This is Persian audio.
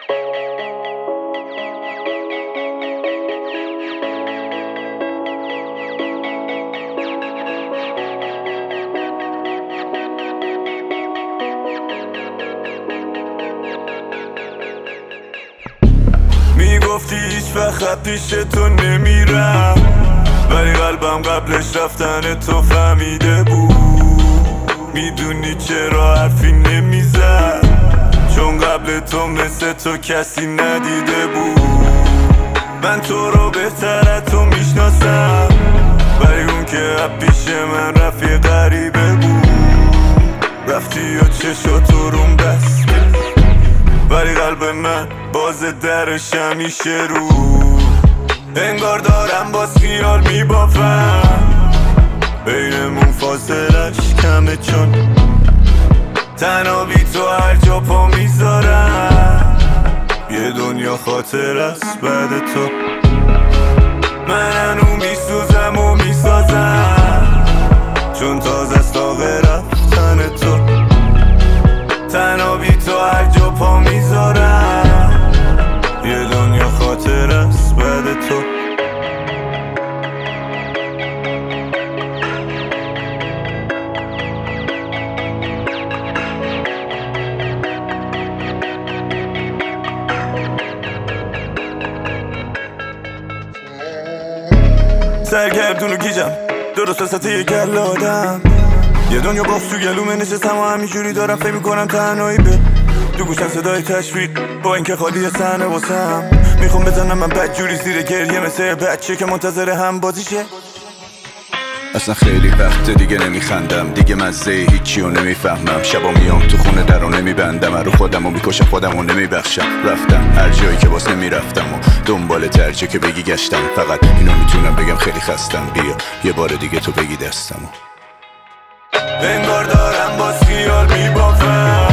میگفتی هیچ وقت پیش تو نمیرم، ولی قلبم قبلش رفتن تو فهمیده بود. میدونی چرا حرفی نمیزد؟ چون قبل تو مثل تو کسی ندیده بود. من تو رو بهتر از تو میشناسم، ولی اون که پیش من رفیق غریبه بود. رفتی و چشاتو روم بست، ولی قلب من باز درش همیشه رو. انگار دارم باز خیال میبافم، بینمون فاصلش کمه چون تنها بی تو هر جا پا میذارم. یه دنیا خاطر است بعد تو، من هنو میسوزم و میسازم، چون تازه است طاق رفتن تو. تنها بی تو هر جا پا میذارم، یه دنیا خاطر است بعد تو. سرگردون و گیجم درست وسط یه گله آدم، یه دنیا باخت تو گلومه نشستم و همینجوری دارم فکر میکنم تنهایی به تو گوشم صدای تشویق، با اینکه خالی صحنه واسم. میخوام بزنم من بدجوری زیر گریه مثل بچه که منتظر هم بازیشه. اصلا خیلی وقت دیگه نمیخندم، دیگه مزه هیچی رو نمیفهمم. شبا میام تو خونه در رو نمیبندم، رو خودم رو میکشم خودم رو نمیبخشم. رفتم هر جایی که باز نمیرفتم و دنبال ترجه که بگی گشتم. فقط اینو میتونم بگم خیلی خستم، بیا یه بار دیگه تو بگی دستم. انگار دارم باز خیال میبافم،